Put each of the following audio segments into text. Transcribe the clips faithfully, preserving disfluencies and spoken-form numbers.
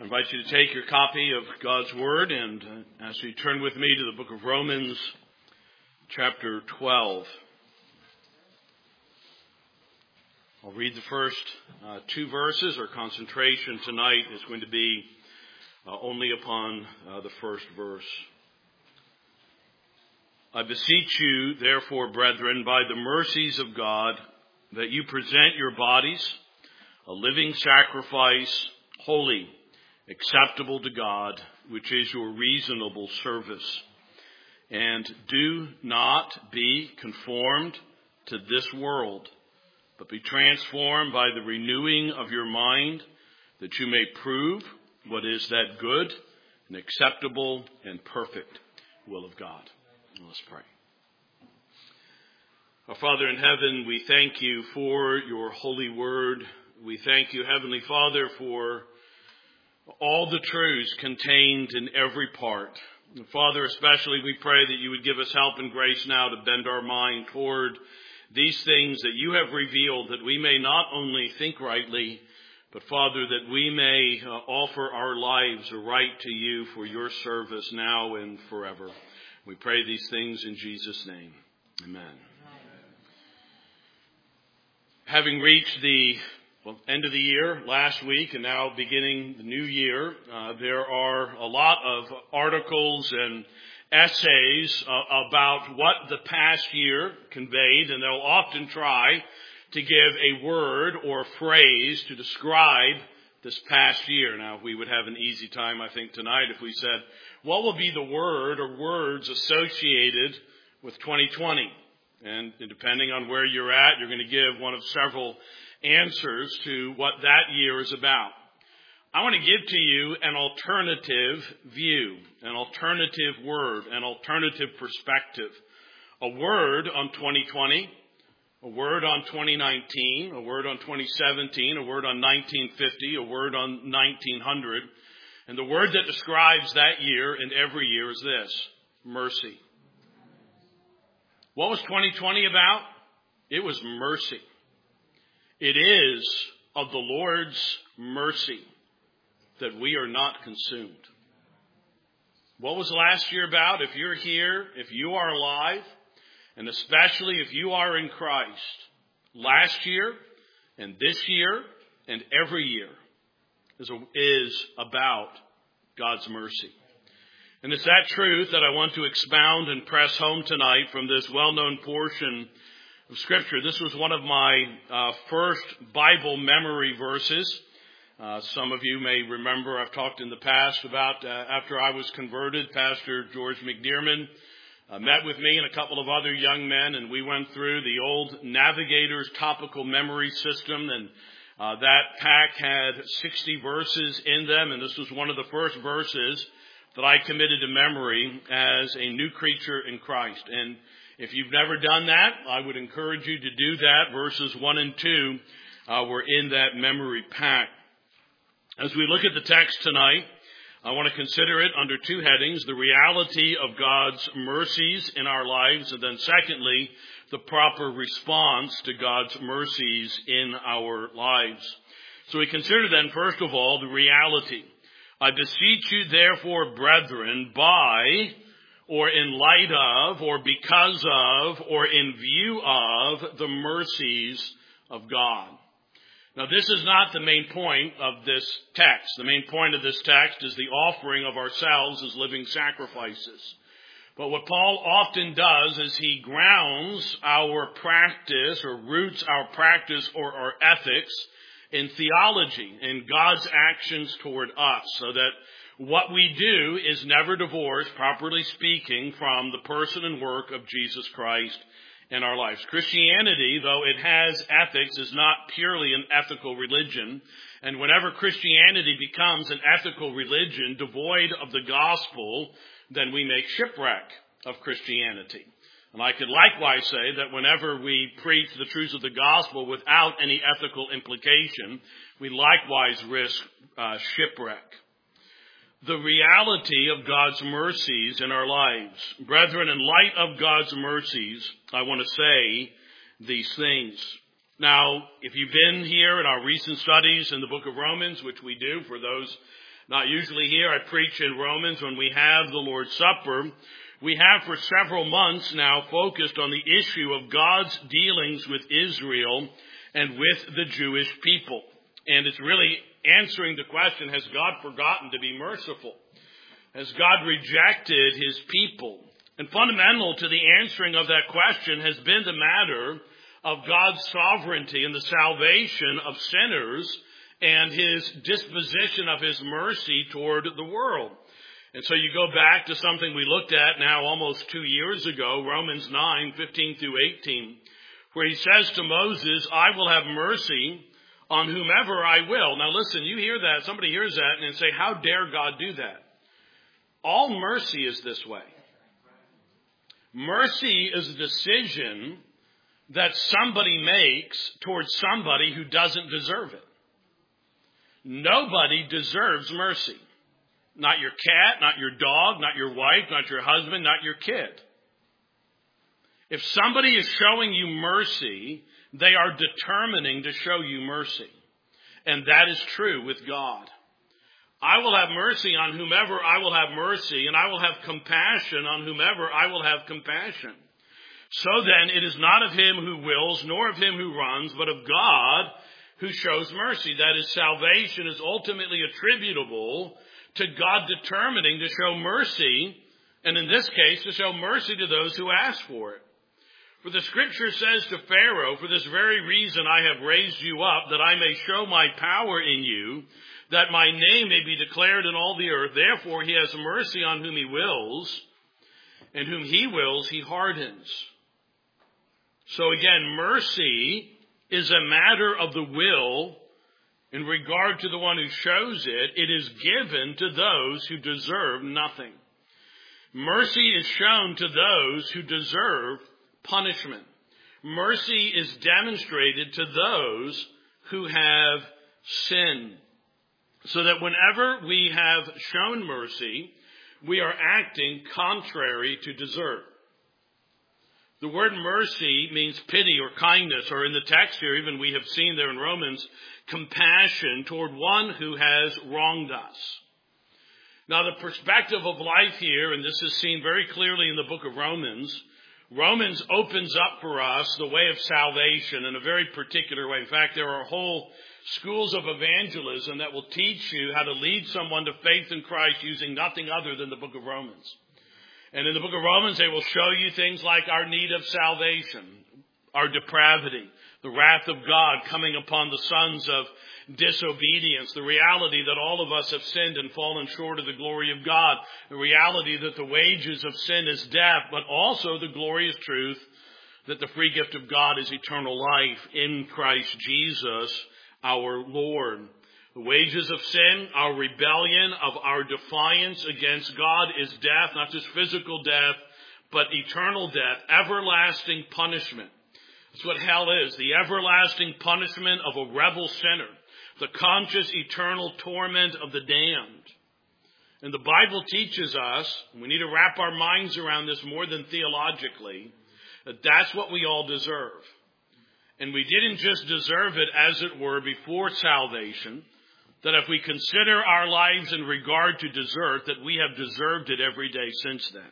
I invite you to take your copy of God's Word and uh, ask you to turn with me to the book of Romans, chapter twelve. I'll read the first uh, two verses. Our concentration tonight is going to be uh, only upon uh, the first verse. I beseech you, therefore, brethren, by the mercies of God, that you present your bodies a living sacrifice, holy, acceptable to God, which is your reasonable service. And do not be conformed to this world, but be transformed by the renewing of your mind, that you may prove what is that good and acceptable and perfect will of God. Let's pray. Our Father in heaven, we thank you for your holy word. We thank you, Heavenly Father, for all the truths contained in every part. And Father, especially we pray that you would give us help and grace now to bend our mind toward these things that you have revealed, that we may not only think rightly, but Father, that we may uh, offer our lives aright to you for your service now and forever. We pray these things in Jesus' name. Amen. Amen. Having reached the well, end of the year last week and now beginning the new year, uh, there are a lot of articles and essays uh, about what the past year conveyed, and they'll often try to give a word or phrase to describe this past year. Now, we would have an easy time, I think, tonight if we said, what will be the word or words associated with twenty twenty? And depending on where you're at, you're going to give one of several answers to what that year is about. I want to give to you an alternative view, an alternative word, an alternative perspective. A word on twenty twenty, a word on twenty nineteen, a word on twenty seventeen, a word on nineteen fifty, a word on nineteen hundred. And the word that describes that year and every year is this: mercy. What was twenty twenty about? It was mercy. It is of the Lord's mercy that we are not consumed. What was last year about? If you're here, if you are alive, and especially if you are in Christ, last year and this year and every year is, a, is about God's mercy. And it's that truth that I want to expound and press home tonight from this well-known portion of Scripture. This was one of my uh, first Bible memory verses. Uh, some of you may remember I've talked in the past about uh, after I was converted, Pastor George McDearman uh, met with me and a couple of other young men, and we went through the old Navigator's topical memory system, and uh, that pack had sixty verses in them, and this was one of the first verses that I committed to memory as a new creature in Christ. And if you've never done that, I would encourage you to do that. Verses one and two uh, were in that memory pack. As we look at the text tonight, I want to consider it under two headings: the reality of God's mercies in our lives, and then secondly, the proper response to God's mercies in our lives. So we consider then, first of all, the reality. I beseech you, therefore, brethren, by, or in light of, or because of, or in view of the mercies of God. Now, this is not the main point of this text. The main point of this text is the offering of ourselves as living sacrifices. But what Paul often does is he grounds our practice, or roots our practice or our ethics in theology, in God's actions toward us, so that what we do is never divorced, properly speaking, from the person and work of Jesus Christ in our lives. Christianity, though it has ethics, is not purely an ethical religion. And whenever Christianity becomes an ethical religion devoid of the gospel, then we make shipwreck of Christianity. And I could likewise say that whenever we preach the truths of the gospel without any ethical implication, we likewise risk uh, shipwreck. The reality of God's mercies in our lives. Brethren, in light of God's mercies, I want to say these things. Now, if you've been here in our recent studies in the book of Romans, which we do for those Not usually here. I preach in Romans when we have the Lord's Supper. We have for several months now focused on the issue of God's dealings with Israel and with the Jewish people. And it's really answering the question, has God forgotten to be merciful? Has God rejected his people? And fundamental to the answering of that question has been the matter of God's sovereignty and the salvation of sinners and his disposition of his mercy toward the world. And so you go back to something we looked at now almost two years ago, Romans nine, fifteen through eighteen, where he says to Moses, I will have mercy on whomever I will. Now listen, you hear that, somebody hears that and say, how dare God do that? All mercy is this way. Mercy is a decision that somebody makes towards somebody who doesn't deserve it. Nobody deserves mercy. Not your cat, not your dog, not your wife, not your husband, not your kid. If somebody is showing you mercy, they are determining to show you mercy. And that is true with God. I will have mercy on whomever I will have mercy, and I will have compassion on whomever I will have compassion. So then, it is not of him who wills, nor of him who runs, but of God who shows mercy. That is, salvation is ultimately attributable to God determining to show mercy, and in this case, to show mercy to those who ask for it. For the scripture says to Pharaoh, for this very reason I have raised you up, that I may show my power in you, that my name may be declared in all the earth. Therefore he has mercy on whom he wills, and whom he wills he hardens. So again, mercy is a matter of the will in regard to the one who shows it. It is given to those who deserve nothing. Mercy is shown to those who deserve punishment. Mercy is demonstrated to those who have sinned. So that whenever we have shown mercy, we are acting contrary to desert. The word mercy means pity or kindness, or in the text here, even we have seen there in Romans, compassion toward one who has wronged us. Now the perspective of life here, and this is seen very clearly in the book of Romans, Romans opens up for us the way of salvation in a very particular way. In fact, there are whole schools of evangelism that will teach you how to lead someone to faith in Christ using nothing other than the book of Romans. And in the book of Romans, they will show you things like our need of salvation, our depravity, the wrath of God coming upon the sons of disobedience, the reality that all of us have sinned and fallen short of the glory of God, the reality that the wages of sin is death, but also the glorious truth that the free gift of God is eternal life in Christ Jesus, our Lord. The wages of sin, our rebellion, of our defiance against God is death, not just physical death, but eternal death, everlasting punishment. That's what hell is, the everlasting punishment of a rebel sinner, the conscious eternal torment of the damned. And the Bible teaches us, and we need to wrap our minds around this more than theologically, that that's what we all deserve. And we didn't just deserve it, as it were, before salvation, that if we consider our lives in regard to desert, that we have deserved it every day since then.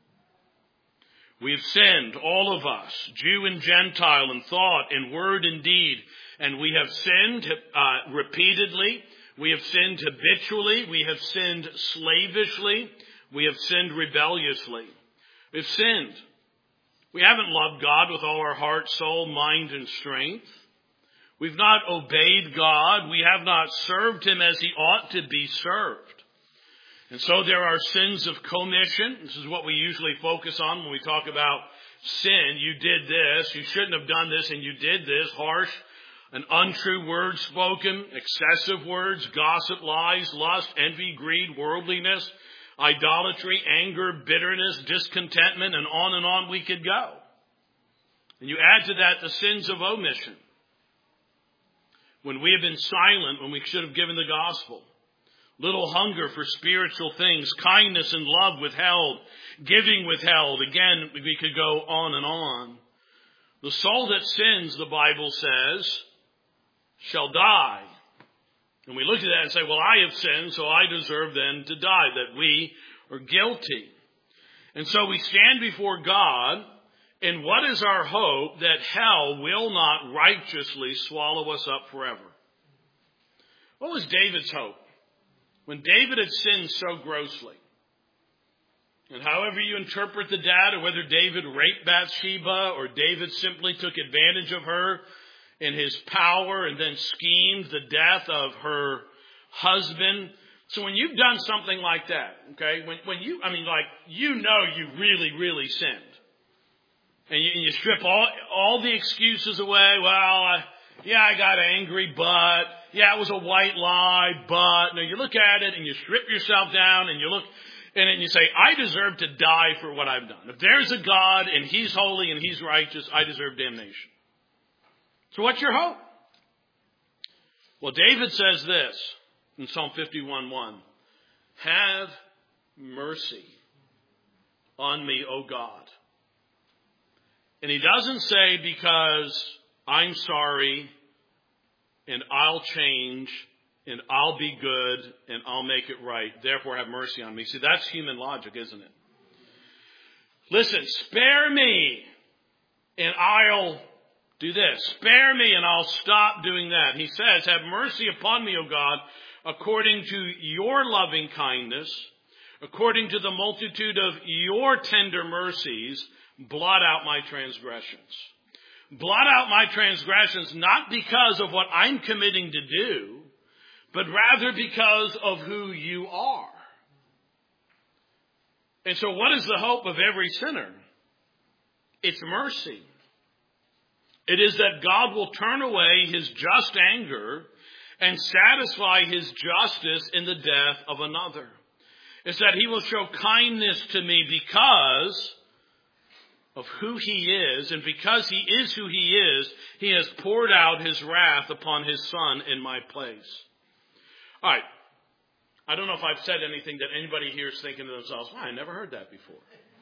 We've sinned, all of us, Jew and Gentile, in thought, in word and deed. And we have sinned uh, repeatedly. We have sinned habitually. We have sinned slavishly. We have sinned rebelliously. We've sinned. We haven't loved God with all our heart, soul, mind, and strength. We've not obeyed God. We have not served him as he ought to be served. And so there are sins of commission. This is what we usually focus on when we talk about sin. You did this. You shouldn't have done this, and you did this. Harsh and untrue words spoken, excessive words, gossip, lies, lust, envy, greed, worldliness, idolatry, anger, bitterness, discontentment, and on and on we could go. And you add to that the sins of omission. When we have been silent when we should have given the gospel. Little hunger for spiritual things, kindness and love withheld, giving withheld. Again, we could go on and on. The soul that sins, the Bible says, shall die. And we look at that and say, well, I have sinned, so I deserve then to die, that we are guilty. And so we stand before God, and what is our hope? That hell will not righteously swallow us up forever. What was David's hope? When David had sinned so grossly, and however you interpret the data, whether David raped Bathsheba or David simply took advantage of her in his power and then schemed the death of her husband. So when you've done something like that, okay, when, when you, I mean, like, you know you really, really sinned. And you, and you strip all, all the excuses away. Well, I, yeah, I got angry, but, yeah, it was a white lie, but. No, you look at it and you strip yourself down and you look, and then you say, I deserve to die for what I've done. If there's a God and He's holy and He's righteous, I deserve damnation. So what's your hope? Well, David says this in Psalm fifty-one one. Have mercy on me, O God. And he doesn't say because I'm sorry and I'll change and I'll be good and I'll make it right. Therefore have mercy on me. See, that's human logic, isn't it? Listen, spare me and I'll do this. Spare me and I'll stop doing that. He says, have mercy upon me, O God, according to your loving kindness, according to the multitude of your tender mercies, blot out my transgressions. Blot out my transgressions not because of what I'm committing to do, but rather because of who you are. And so what is the hope of every sinner? It's mercy. It is that God will turn away His just anger and satisfy His justice in the death of another. It's that He will show kindness to me because of who He is, and because He is who He is, He has poured out His wrath upon His Son in my place. All right. I don't know if I've said anything that anybody here is thinking to themselves, wow, I never heard that before.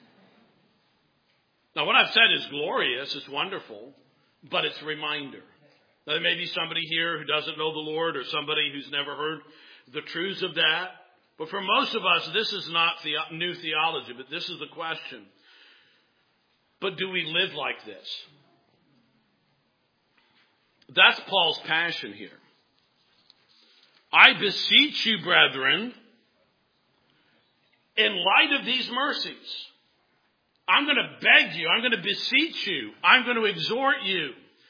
Now, what I've said is glorious, it's wonderful, but it's a reminder. Now, there may be somebody here who doesn't know the Lord or somebody who's never heard the truths of that. But for most of us, this is not the new theology, but this is the question. But do we live like this? That's Paul's passion here. I beseech you, brethren, in light of these mercies, I'm going to beg you, I'm going to beseech you, I'm going to exhort you.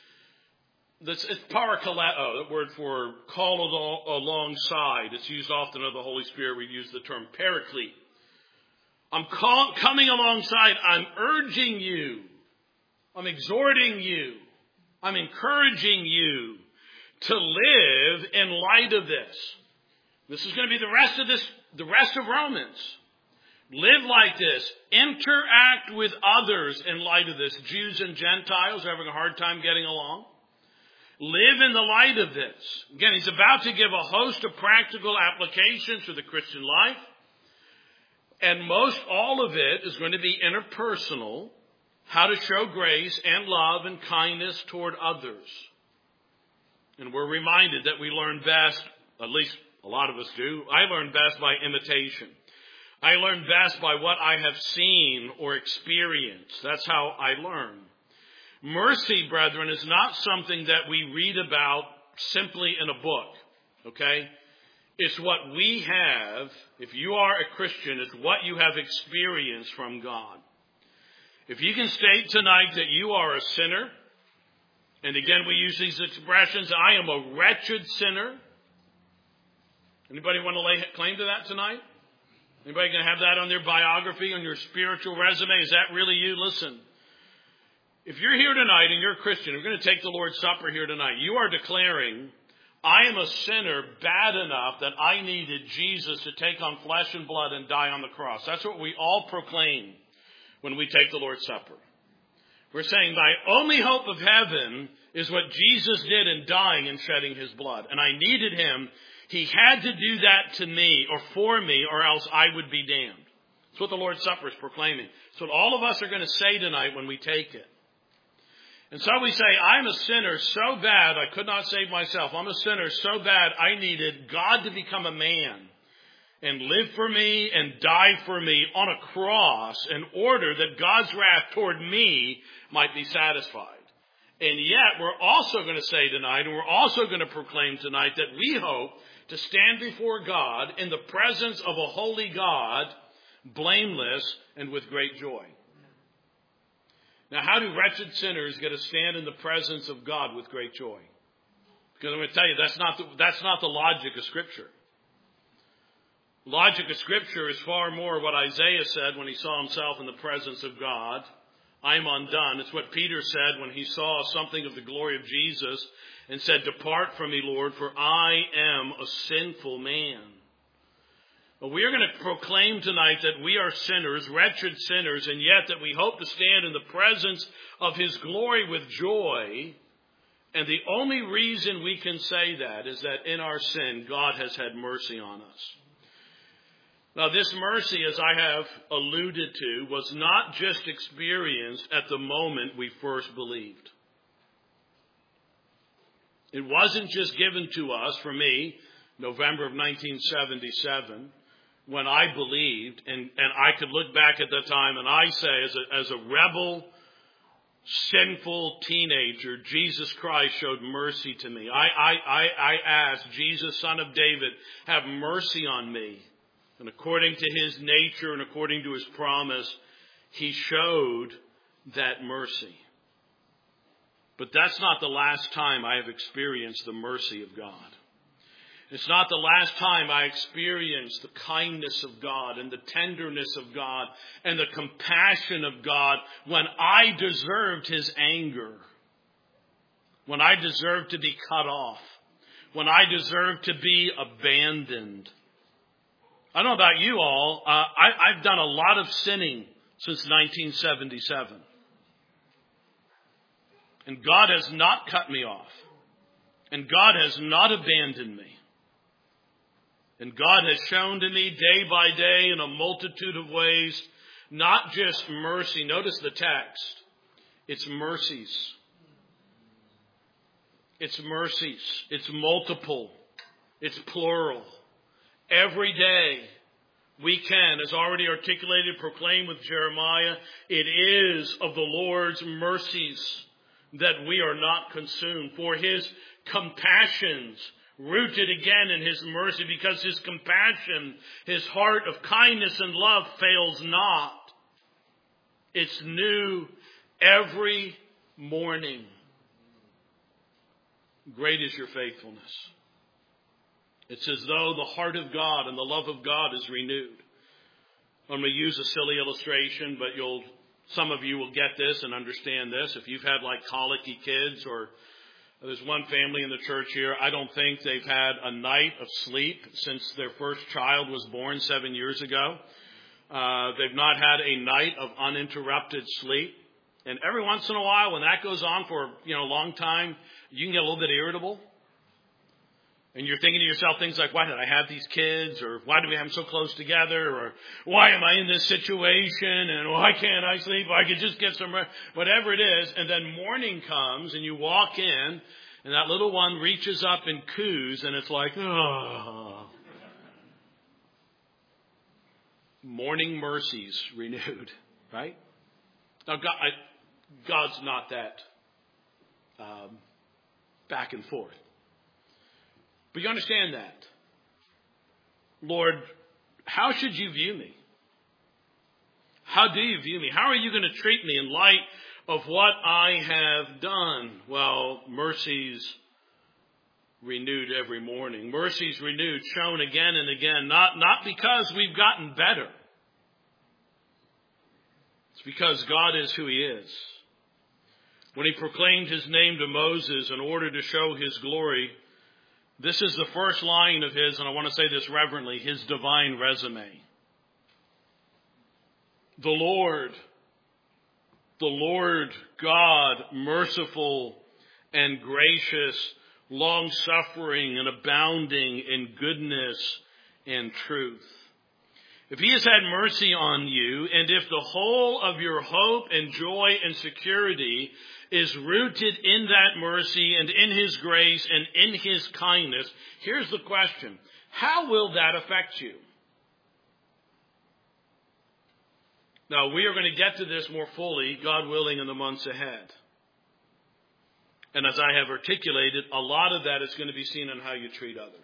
This is parakaleo, the word for call alongside. It's used often of the Holy Spirit. We use the term paraclete. I'm call, coming alongside. I'm urging you. I'm exhorting you. I'm encouraging you to live in light of this. This is going to be the rest of this, the rest of Romans. Live like this. Interact with others in light of this. Jews and Gentiles are having a hard time getting along. Live in the light of this. Again, he's about to give a host of practical applications for the Christian life. And most all of it is going to be interpersonal. How to show grace and love and kindness toward others. And we're reminded that we learn best, at least a lot of us do, I learn best by imitation. I learn best by what I have seen or experienced. That's how I learn. Mercy, brethren, is not something that we read about simply in a book, okay? It's what we have, if you are a Christian, it's what you have experienced from God. If you can state tonight that you are a sinner, and again we use these expressions, I am a wretched sinner. Anybody want to lay claim to that tonight? Anybody going to have that on their biography, on your spiritual resume? Is that really you? Listen. If you're here tonight and you're a Christian, we're going to take the Lord's Supper here tonight. You are declaring, I am a sinner bad enough that I needed Jesus to take on flesh and blood and die on the cross. That's what we all proclaim when we take the Lord's Supper. We're saying my only hope of heaven is what Jesus did in dying and shedding His blood. And I needed Him. He had to do that to me or for me or else I would be damned. That's what the Lord's Supper is proclaiming. It's what all of us are going to say tonight when we take it. And so we say, I'm a sinner so bad I could not save myself. I'm a sinner so bad I needed God to become a man and live for me and die for me on a cross in order that God's wrath toward me might be satisfied. And yet we're also going to say tonight, and we're also going to proclaim tonight, that we hope to stand before God in the presence of a holy God, blameless and with great joy. Now, how do wretched sinners get to stand in the presence of God with great joy? Because I'm going to tell you, that's not the, that's not the logic of Scripture. Logic of Scripture is far more what Isaiah said when he saw himself in the presence of God. I'm undone. It's what Peter said when he saw something of the glory of Jesus and said, depart from me, Lord, for I am a sinful man. But we are going to proclaim tonight that we are sinners, wretched sinners, and yet that we hope to stand in the presence of his glory with joy. And the only reason we can say that is that in our sin, God has had mercy on us. Now, this mercy, as I have alluded to, was not just experienced at the moment we first believed. It wasn't just given to us, for me, November of nineteen seventy-seven, when I believed, and, and I could look back at that time and I say, as a, as a rebel, sinful teenager, Jesus Christ showed mercy to me. I, I, I, I asked, Jesus, Son of David, have mercy on me. And according to his nature and according to his promise, he showed that mercy. But that's not the last time I have experienced the mercy of God. It's not the last time I experienced the kindness of God and the tenderness of God and the compassion of God when I deserved his anger, when I deserved to be cut off, when I deserved to be abandoned. I don't know about you all. Uh, I, I've done a lot of sinning since nineteen seventy-seven. And God has not cut me off. And God has not abandoned me. And God has shown to me day by day in a multitude of ways, not just mercy. Notice the text. It's mercies. It's mercies. It's multiple. It's plural. Every day we can, as already articulated, proclaim with Jeremiah, it is of the Lord's mercies that we are not consumed. For his compassions, rooted again in his mercy, because his compassion, his heart of kindness and love fails not. It's new every morning. Great is your faithfulness. It's as though the heart of God and the love of God is renewed. I'm going to use a silly illustration, but you'll, some of you will get this and understand this. If you've had like colicky kids, or there's one family in the church here, I don't think they've had a night of sleep since their first child was born seven years ago. Uh, they've not had a night of uninterrupted sleep. And every once in a while, when that goes on for, you know, a long time, you can get a little bit irritable. And you're thinking to yourself things like, why did I have these kids? Or why do we have them so close together? Or why am I in this situation? And why can't I sleep? I could just get some rest. Whatever it is. And then morning comes and you walk in and that little one reaches up and coos and it's like, oh. Morning mercies renewed, right? Now, God, I, God's not that um, back and forth. But you understand that. Lord, how should you view me? How do you view me? How are you going to treat me in light of what I have done? Well, mercies renewed every morning. Mercies renewed, shown again and again. Not, not because we've gotten better. It's because God is who he is. When he proclaimed his name to Moses in order to show his glory, this is the first line of his, and I want to say this reverently, his divine resume. The Lord, the Lord God, merciful and gracious, long-suffering and abounding in goodness and truth. if he has had mercy on you, and if the whole of your hope and joy and security is rooted in that mercy and in his grace and in his kindness, here's the question. How will that affect you? Now, we are going to get to this more fully, God willing, in the months ahead. And as I have articulated, a lot of that is going to be seen in how you treat others.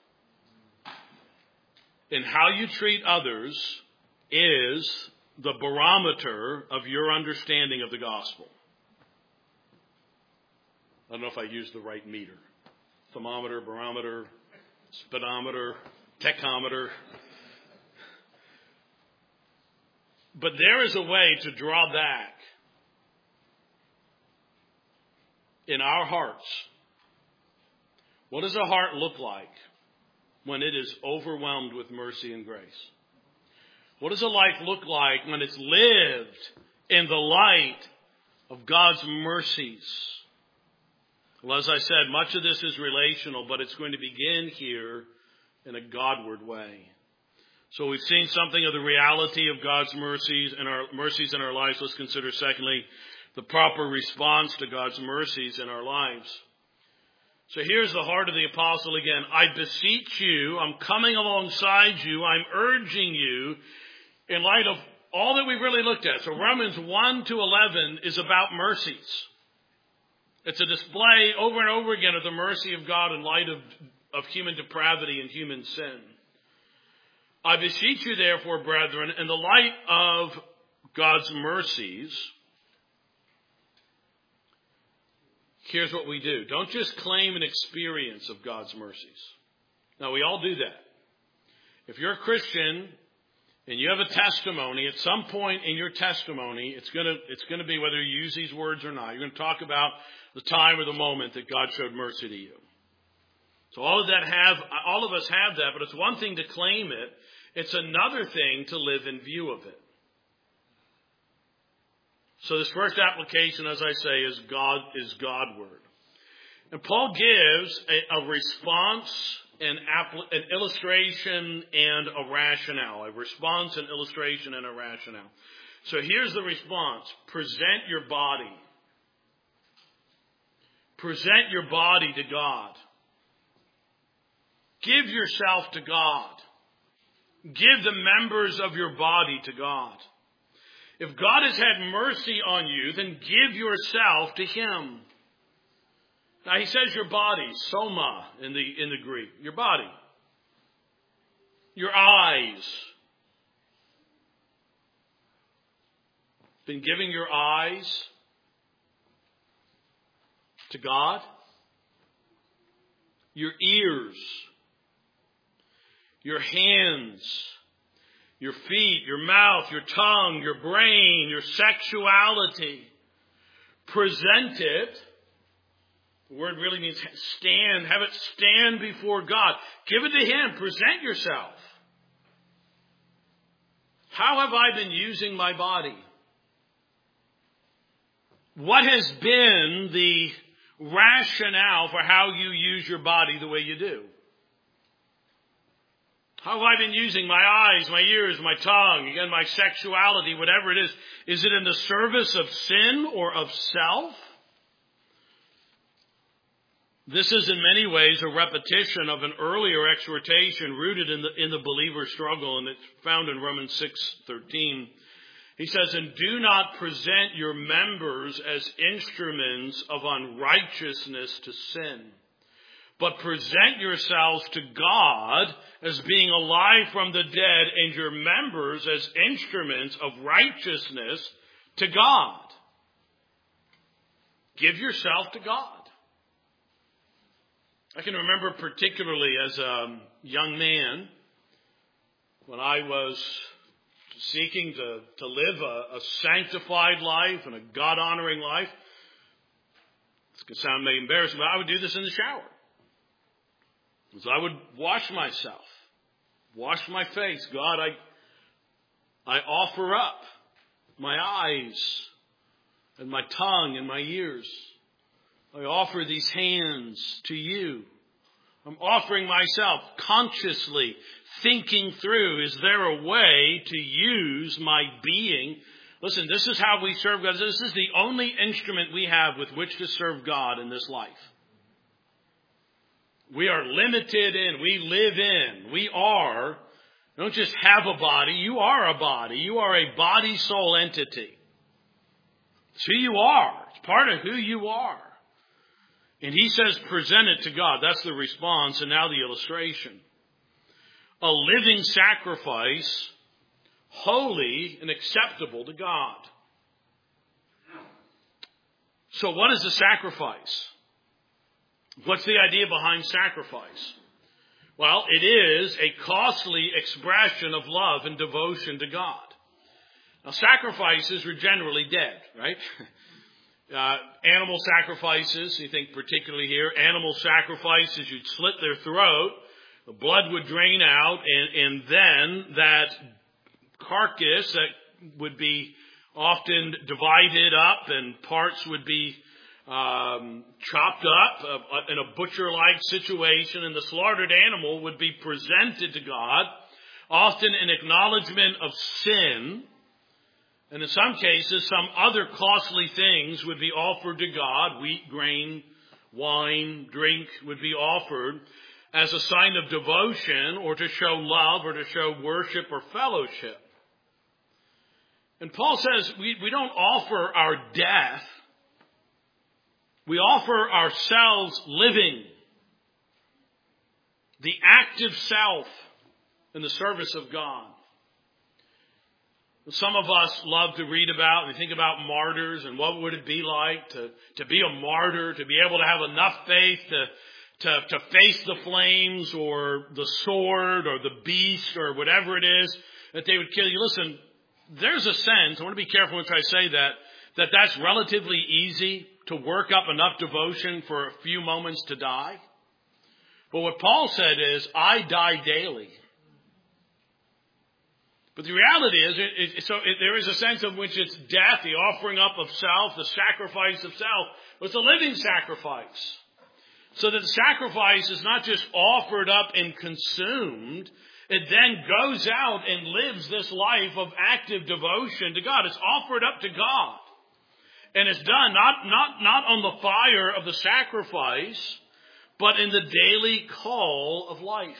And how you treat others is the barometer of your understanding of the gospel. I don't know if I used the right meter. Thermometer, barometer, speedometer, tachometer. But there is a way to draw back in our hearts. What does a heart look like when it is overwhelmed with mercy and grace? What does a life look like when it's lived in the light of God's mercies? Well, as I said, much of this is relational, but it's going to begin here in a Godward way. So we've seen something of the reality of God's mercies and our mercies in our lives. Let's consider, secondly, the proper response to God's mercies in our lives. So here's the heart of the apostle again. I beseech you, I'm coming alongside you, I'm urging you in light of all that we've really looked at. So Romans one to eleven is about mercies. It's a display over and over again of the mercy of God in light of, of human depravity and human sin. I beseech you, therefore, brethren, in the light of God's mercies, here's what we do. Don't just claim an experience of God's mercies. Now, we all do that. If you're a Christian and you have a testimony, at some point in your testimony, it's going to it's going to be, whether you use these words or not, you're going to talk about the time or the moment that God showed mercy to you. So all of that have, all of us have that, but it's one thing to claim it. It's another thing to live in view of it. So this first application, as I say, is God is Godward. And Paul gives a, a response, an, an illustration, and a rationale. A response, an illustration, and a rationale. So here's the response. Present your body. Present your body to God. Give yourself to God. Give the members of your body to God. If God has had mercy on you, then give yourself to Him. Now he says your body, soma in the, in the Greek, your body. Your eyes. Been giving your eyes to God. Your ears. Your hands, your feet, your mouth, your tongue, your brain, your sexuality. Present it. The word really means stand. Have it stand before God. Give it to Him. Present yourself. How have I been using my body? What has been the rationale for how you use your body the way you do? How have I been using my eyes, my ears, my tongue, again, my sexuality, whatever it is? Is it in the service of sin or of self? This is in many ways a repetition of an earlier exhortation rooted in the, in the believer's struggle, and it's found in Romans six thirteen. He says, and do not present your members as instruments of unrighteousness to sin, but present yourselves to God as being alive from the dead, and your members as instruments of righteousness to God. Give yourself to God. I can remember particularly as a young man, when I was seeking to, to live a, a sanctified life and a God-honoring life. This could sound maybe embarrassing, but I would do this in the shower. So I would wash myself, wash my face. God, I, I offer up my eyes and my tongue and my ears. I offer these hands to you. I'm offering myself consciously, thinking through, is there a way to use my being? Listen, this is how we serve God. This is the only instrument we have with which to serve God in this life. We are limited in, we live in, we are, don't just have a body, you are a body. You are a body-soul entity. It's who you are. It's part of who you are. And he says, present it to God. That's the response. And now the illustration. A living sacrifice, holy and acceptable to God. So what is a sacrifice? What's the idea behind sacrifice? Well, it is a costly expression of love and devotion to God. Now, sacrifices are generally dead, right? Uh, animal sacrifices, you think particularly here, animal sacrifices, you'd slit their throat, the blood would drain out, and, and then that carcass that would be often divided up and parts would be um, chopped up uh, in a butcher-like situation, and the slaughtered animal would be presented to God, often in acknowledgement of sin. And in some cases, some other costly things would be offered to God. Wheat, grain, wine, drink would be offered as a sign of devotion or to show love or to show worship or fellowship. And Paul says we, we don't offer our death. We offer ourselves living. The active self in the service of God. Some of us love to read about and think about martyrs and what would it be like to, to be a martyr, to be able to have enough faith to, to, to face the flames or the sword or the beast or whatever it is that they would kill you. Listen, there's a sense, I want to be careful when I say that, that that's relatively easy to work up enough devotion for a few moments to die. But what Paul said is, I die daily. But the reality is, it, it, so it, there is a sense of which it's death, the offering up of self, the sacrifice of self. But it's a living sacrifice. So that the sacrifice is not just offered up and consumed. It then goes out and lives this life of active devotion to God. It's offered up to God. And it's done not, not, not on the fire of the sacrifice, but in the daily call of life.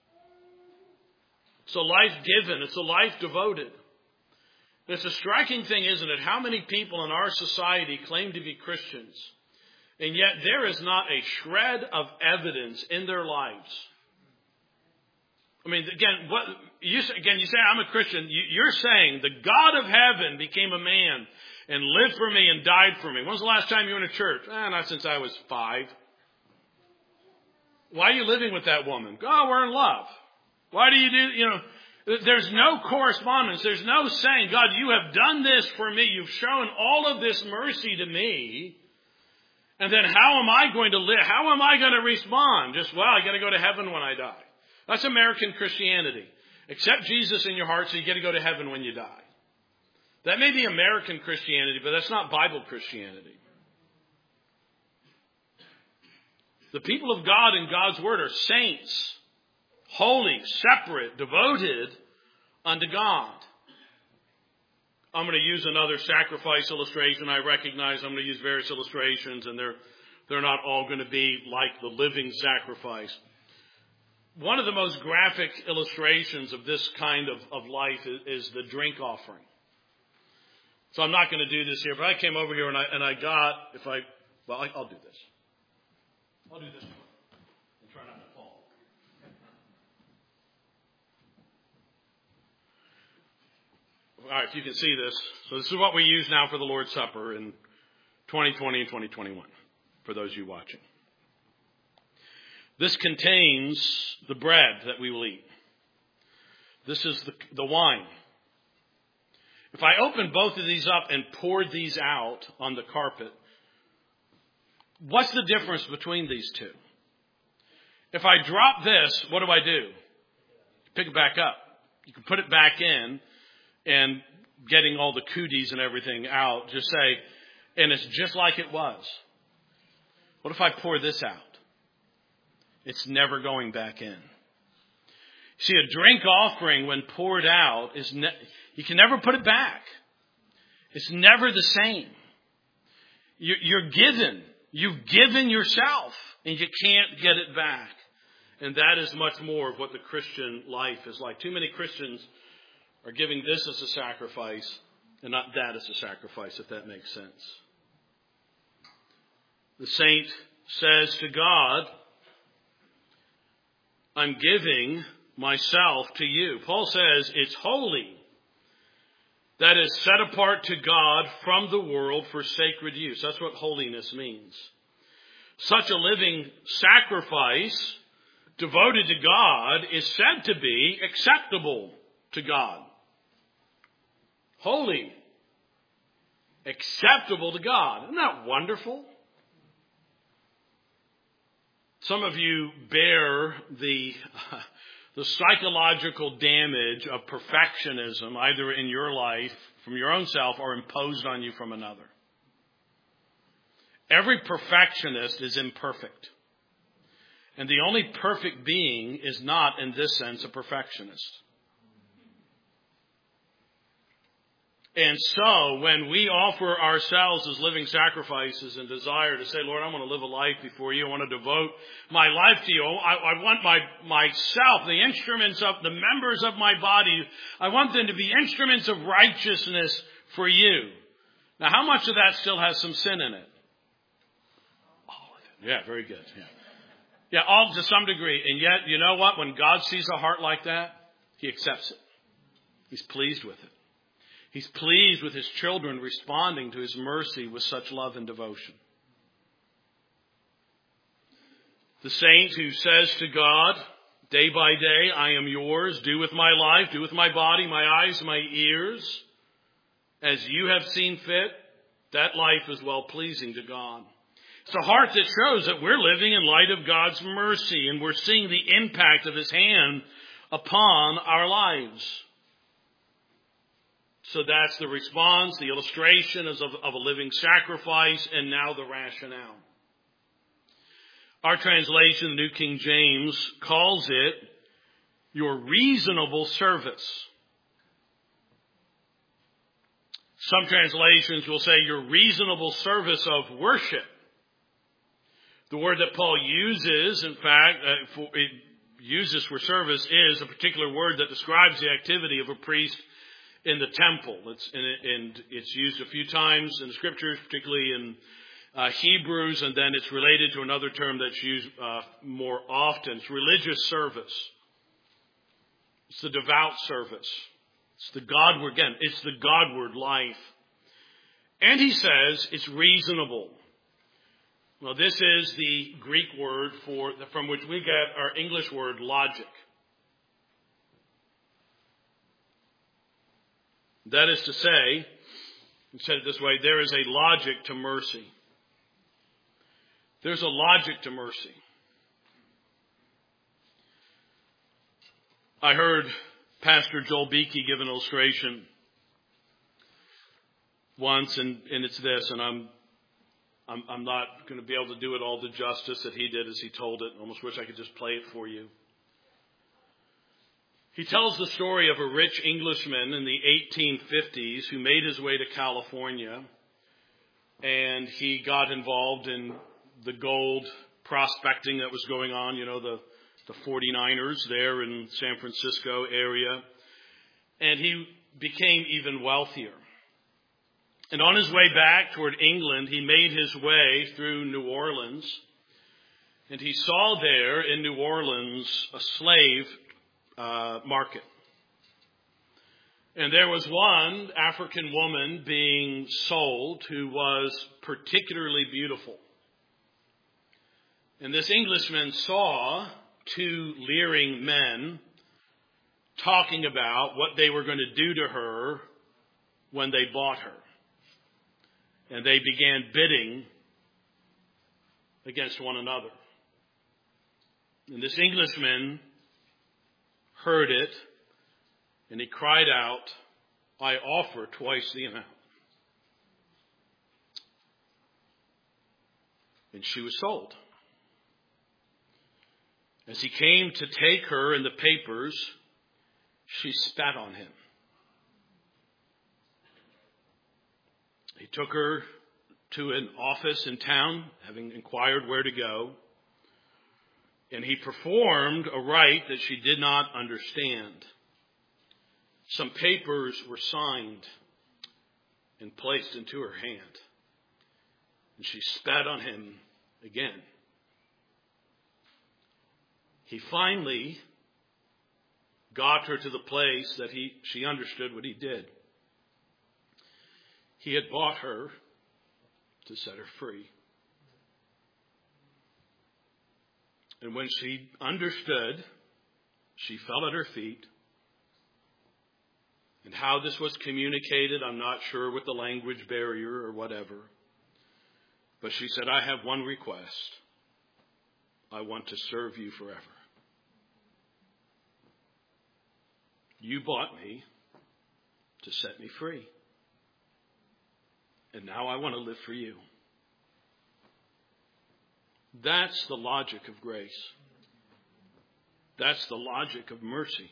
It's a life given. It's a life devoted. And it's a striking thing, isn't it? How many people in our society claim to be Christians, and yet there is not a shred of evidence in their lives. I mean, again, what you again you say I'm a Christian. You, you're saying the God of heaven became a man and lived for me and died for me. When's the last time you were in a church? Eh, not since I was five. Why are you living with that woman? Oh, we're in love. Why do you do, you know, there's no correspondence. There's no saying, God, you have done this for me. You've shown all of this mercy to me. And then how am I going to live? How am I going to respond? Just, well, I got to go to heaven when I die. That's American Christianity. Accept Jesus in your heart so you get to go to heaven when you die. That may be American Christianity, but that's not Bible Christianity. The people of God in God's Word are saints. Holy, separate, devoted unto God. I'm going to use another sacrifice illustration. I recognize I'm going to use various illustrations, and they're they're not all going to be like the living sacrifice. One of the most graphic illustrations of this kind of, of life is, is the drink offering. So I'm not going to do this here, but I came over here and I and I got, if I, well, I, I'll do this. I'll do this one. And try not to fall. All right, if you can see this. So this is what we use now for the Lord's Supper in twenty twenty and twenty twenty-one, for those of you watching. This contains the bread that we will eat. This is the, the wine. If I open both of these up and poured these out on the carpet, what's the difference between these two? If I drop this, what do I do? Pick it back up. You can put it back in, and getting all the cooties and everything out, just say, and it's just like it was. What if I pour this out? It's never going back in. See, a drink offering, when poured out, is ne- you can never put it back. It's never the same. You're, you're given. You've given yourself, and you can't get it back. And that is much more of what the Christian life is like. Too many Christians are giving this as a sacrifice and not that as a sacrifice, if that makes sense. The saint says to God, I'm giving myself to you. Paul says it's holy. That is set apart to God from the world for sacred use. That's what holiness means. Such a living sacrifice devoted to God is said to be acceptable to God. Holy. Acceptable to God. Isn't that wonderful? Some of you bear the, uh, the psychological damage of perfectionism, either in your life, from your own self, or imposed on you from another. Every perfectionist is imperfect. And the only perfect being is not, in this sense, a perfectionist. And so, when we offer ourselves as living sacrifices and desire to say, Lord, I want to live a life before you. I want to devote my life to you. I, I want my myself, the instruments of, the members of my body, I want them to be instruments of righteousness for you. Now, how much of that still has some sin in it? All of it. Yeah, very good. Yeah. Yeah, all to some degree. And yet, you know what? When God sees a heart like that, he accepts it. He's pleased with it. He's pleased with his children responding to his mercy with such love and devotion. The saint who says to God, day by day, I am yours. Do with my life, do with my body, my eyes, my ears, as you have seen fit. That life is well pleasing to God. It's a heart that shows that we're living in light of God's mercy, and we're seeing the impact of his hand upon our lives. So that's the response, the illustration is of, of a living sacrifice, and now the rationale. Our translation, the New King James, calls it your reasonable service. Some translations will say your reasonable service of worship. The word that Paul uses, in fact, uh, for, it uses for service is a particular word that describes the activity of a priest in the temple. It's, and, it, and it's used a few times in the scriptures, particularly in uh, Hebrews, and then it's related to another term that's used uh, more often. It's religious service. It's the devout service. It's the Godward, again, it's the Godward life. And he says it's reasonable. Well, this is the Greek word for from which we get our English word logic. That is to say, he said it this way, there is a logic to mercy. There's a logic to mercy. I heard Pastor Joel Beakey give an illustration once, and, and it's this, and I'm, I'm I'm not going to be able to do it all the justice that he did as he told it. I almost wish I could just play it for you. He tells the story of a rich Englishman in the eighteen fifties who made his way to California, and he got involved in the gold prospecting that was going on, you know, the, the forty-niners there in San Francisco area. And he became even wealthier. And on his way back toward England, he made his way through New Orleans. And he saw there in New Orleans a slave Uh, market. And there was one African woman being sold who was particularly beautiful. And this Englishman saw two leering men talking about what they were going to do to her when they bought her. And they began bidding against one another. And this Englishman heard it, and he cried out, I offer twice the amount. And she was sold. As he came to take her and the papers, she spat on him. He took her to an office in town, having inquired where to go, and he performed a rite that she did not understand. Some papers were signed and placed into her hand, and she spat on him again. He finally got her to the place that he she understood what he did. He had bought her to set her free. And when she understood, she fell at her feet. And how this was communicated, I'm not sure, with the language barrier or whatever. But she said, I have one request. I want to serve you forever. You bought me to set me free. And now I want to live for you. That's the logic of grace. That's the logic of mercy.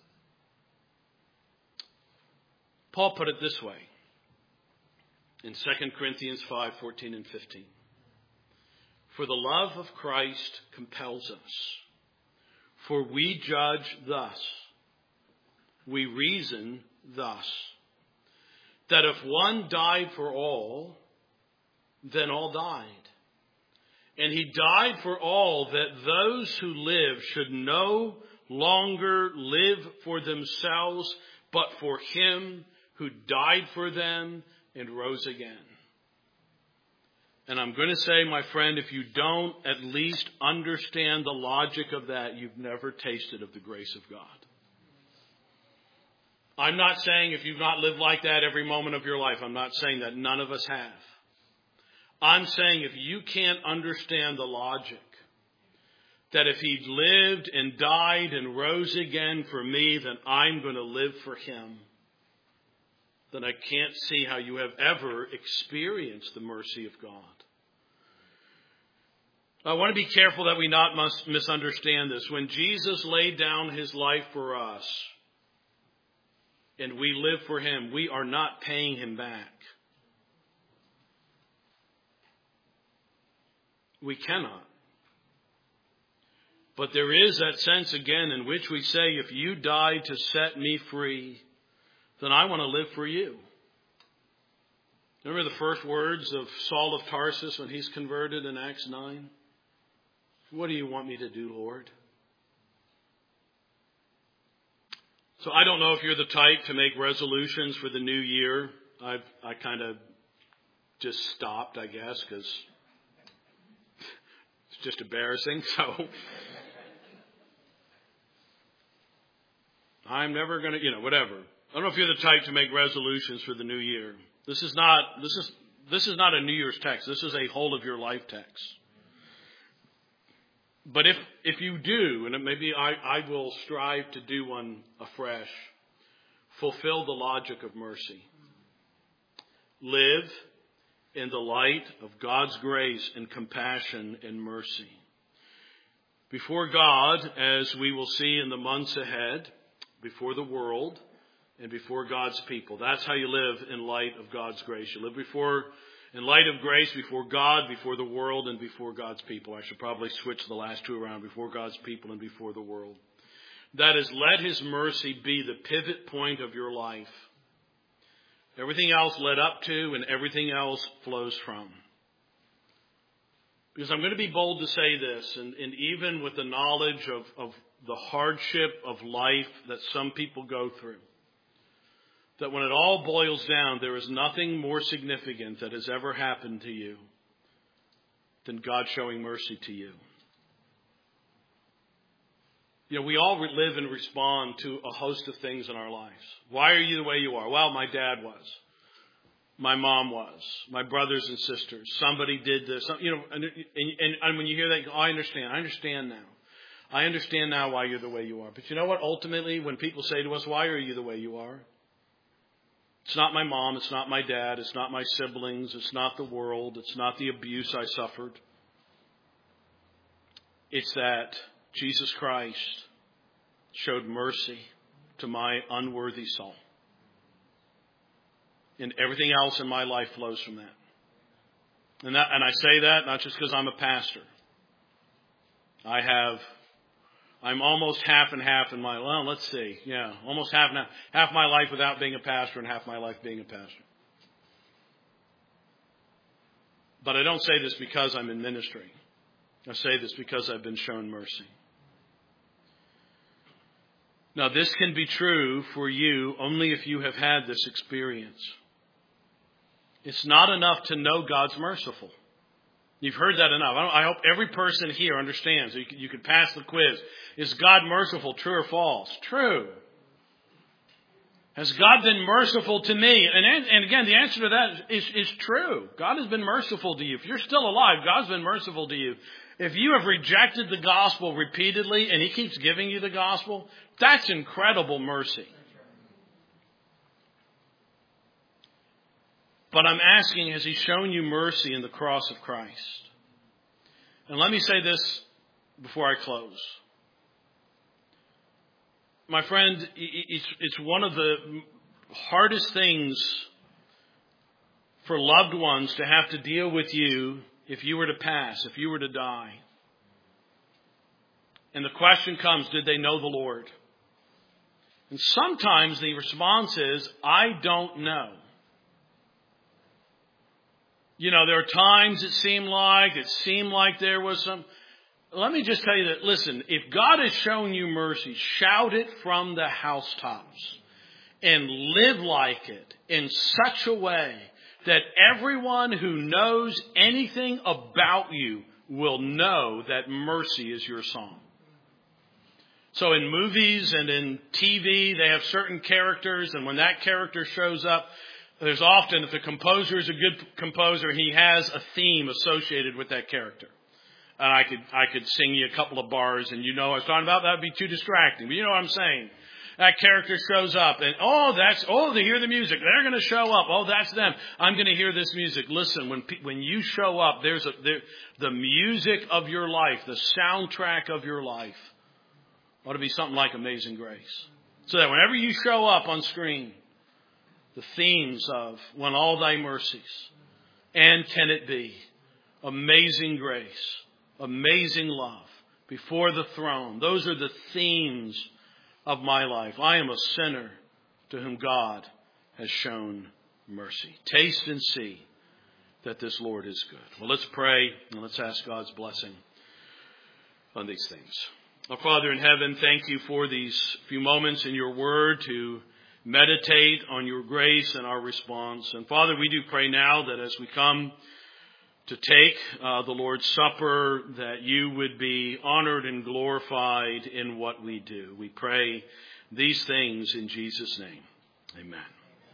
Paul put it this way in Second Corinthians five, fourteen and fifteen. For the love of Christ compels us, for we judge thus, we reason thus, that if one died for all, then all died. And he died for all, that those who live should no longer live for themselves, but for him who died for them and rose again. And I'm going to say, my friend, if you don't at least understand the logic of that, you've never tasted of the grace of God. I'm not saying if you've not lived like that every moment of your life, I'm not saying that. None of us have. I'm saying if you can't understand the logic that if he lived and died and rose again for me, then I'm going to live for him, then I can't see how you have ever experienced the mercy of God. I want to be careful that we not must misunderstand this. When Jesus laid down his life for us and we live for him, we are not paying him back. We cannot. But there is that sense again in which we say, if you died to set me free, then I want to live for you. Remember the first words of Saul of Tarsus when he's converted in Acts nine? What do you want me to do, Lord? So I don't know if you're the type to make resolutions for the new year. I've I kind of just stopped, I guess, because it's just embarrassing. So I'm never going to, you know, whatever. I don't know if you're the type to make resolutions for the new year. This is not this is this is not a New Year's text. This is a whole of your life text. But if if you do, and maybe I, I will strive to do one afresh, fulfill the logic of mercy. Live in the light of God's grace and compassion and mercy. Before God, as we will see in the months ahead, before the world, and before God's people. That's how you live in light of God's grace. You live before, in light of grace, before God, before the world, and before God's people. I should probably switch the last two around, before God's people and before the world. That is, let his mercy be the pivot point of your life. Everything else led up to and everything else flows from. Because I'm going to be bold to say this, and, and even with the knowledge of, of the hardship of life that some people go through, that when it all boils down, there is nothing more significant that has ever happened to you than God showing mercy to you. You know, we all live and respond to a host of things in our lives. Why are you the way you are? Well, my dad was. My mom was. My brothers and sisters. Somebody did this. You know, and, and, and when you hear that, you go, oh, I understand. I understand now. I understand now why you're the way you are. But you know what? Ultimately, when people say to us, why are you the way you are? It's not my mom. It's not my dad. It's not my siblings. It's not the world. It's not the abuse I suffered. It's that Jesus Christ showed mercy to my unworthy soul. And everything else in my life flows from that. And that, and I say that not just because I'm a pastor. I have, I'm almost half and half in my, well, let's see. Yeah, almost half and half, half my life without being a pastor and half my life being a pastor. But I don't say this because I'm in ministry. I say this because I've been shown mercy. Now, this can be true for you only if you have had this experience. It's not enough to know God's merciful. You've heard that enough. I, don't, I hope every person here understands. You could, you could pass the quiz. Is God merciful, true or false? True. Has God been merciful to me? And, and again, the answer to that is, is true. God has been merciful to you. If you're still alive, God's been merciful to you. If you have rejected the gospel repeatedly and he keeps giving you the gospel, that's incredible mercy. But I'm asking, has he shown you mercy in the cross of Christ? And let me say this before I close. My friend, it's, it's one of the hardest things for loved ones to have to deal with you if you were to pass, if you were to die. And the question comes, did they know the Lord? And sometimes the response is, I don't know. You know, there are times it seemed like, it seemed like there was some... Let me just tell you that, listen, if God has shown you mercy, shout it from the housetops and live like it in such a way that everyone who knows anything about you will know that mercy is your song. So in movies and in T V, they have certain characters, and when that character shows up, there's often, if the composer is a good composer, he has a theme associated with that character. And I could I could sing you a couple of bars, and you know what I was talking about. That would be too distracting. But you know what I'm saying. That character shows up, and oh, that's oh, they hear the music. They're going to show up. Oh, that's them. I'm going to hear this music. Listen, when when you show up, there's a there, the music of your life, the soundtrack of your life, ought to be something like Amazing Grace. So that whenever you show up on screen, the themes of When All Thy Mercies, and Can It Be, Amazing Grace, Amazing Love, Before the Throne. Those are the themes of my life. I am a sinner to whom God has shown mercy. Taste and see that this Lord is good. Well, let's pray and let's ask God's blessing on these things. Our Father in heaven, thank you for these few moments in your word to meditate on your grace and our response. And Father, we do pray now that as we come to take uh, the Lord's Supper, that you would be honored and glorified in what we do. We pray these things in Jesus' name. Amen.